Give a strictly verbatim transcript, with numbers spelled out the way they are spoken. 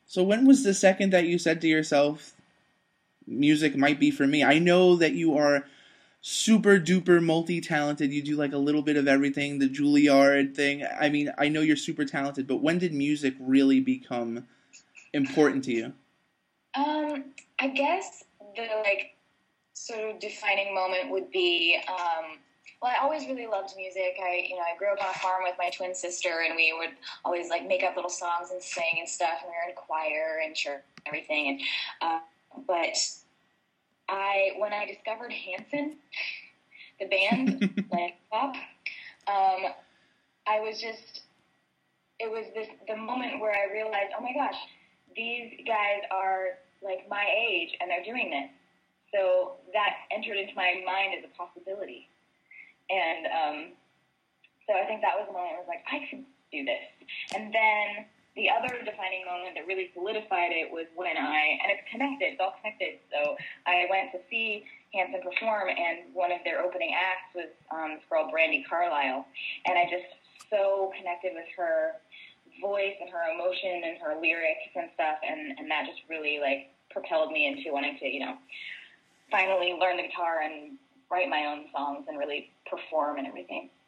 So when was the second that you said to yourself, music might be for me? I know that you are super duper multi talented. You do like a little bit of everything, the Juilliard thing. I mean, I know you're super talented, but when did music really become important to you? Um, I guess the like sort of defining moment would be um, well, I always really loved music. I you know I grew up on a farm with my twin sister, and we would always like make up little songs and sing and stuff, and we were in choir and church and everything. And uh, but I when I discovered Hanson, the band, like pop, um, I was just it was this the moment where I realized, oh my gosh, these guys are like my age and they're doing this. So that entered into my mind as a possibility. And um, so I think that was the moment I was like, I could do this. And then the other defining moment that really solidified it was when I, and it's connected, it's all connected. So I went to see Hanson perform, and one of their opening acts was um, this girl, Brandy Carlisle. And I just so connected with her voice and her emotion and her lyrics and stuff, and, and that just really, like, propelled me into wanting to, you know, finally learn the guitar and write my own songs and really perform and everything.